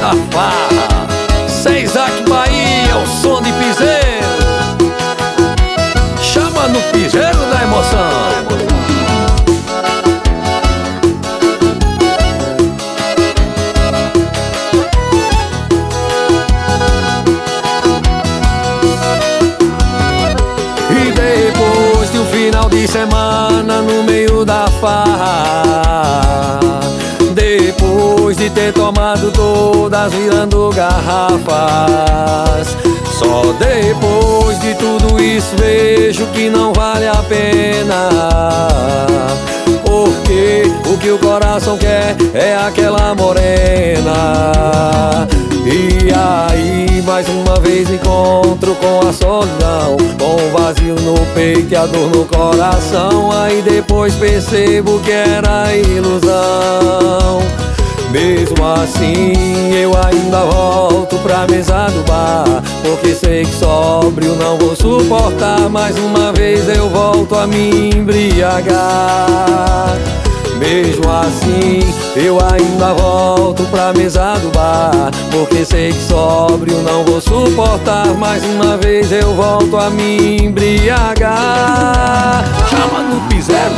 da farra. Seisac Bahia, o som de piseiro. Chama no piseiro da emoção. E depois de um final de semana no meio da farra, depois de ter tomado todas virando garrafas, só depois de tudo isso vejo que não vale a pena. Porque o que o coração quer é aquela morena. E aí mais uma vez encontro com a solidão, com o vazio no peito e a dor no coração. Aí depois percebo que era ilusão. Mesmo assim eu ainda volto pra mesa do bar, porque sei que sóbrio não vou suportar. Mais uma vez eu volto a me embriagar. Mesmo assim eu ainda volto pra mesa do bar, porque sei que sóbrio não vou suportar. Mais uma vez eu volto a me embriagar. Chama no piseiro.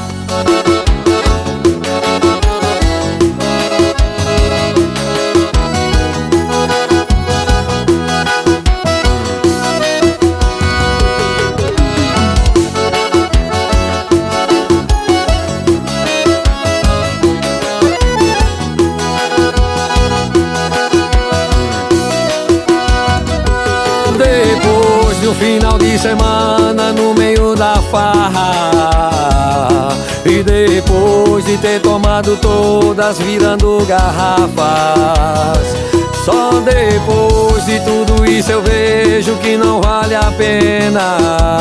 Depois de um final de semana no meio da farra, e depois de ter tomado todas virando garrafas, só depois de tudo isso eu vejo que não vale a pena.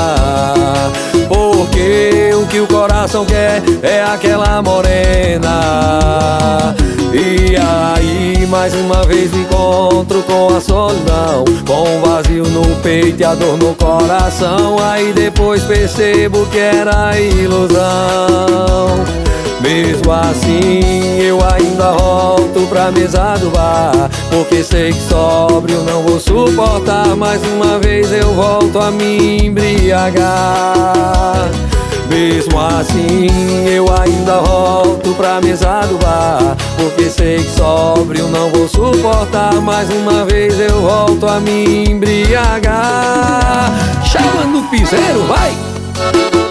Porque o que o coração quer é aquela morena. E aí mais uma vez me encontro com a solidão, com o vazio no peito e a dor no coração. Aí depois percebo que era ilusão. Mesmo assim eu ainda volto pra mesa do bar, porque sei que sóbrio não vou suportar. Mais uma vez eu volto a me embriagar. Mesmo assim eu ainda volto pra mesa do bar, porque sei que sóbrio não vou suportar. Mais uma vez eu volto a me embriagar. Chama no piseiro, vai!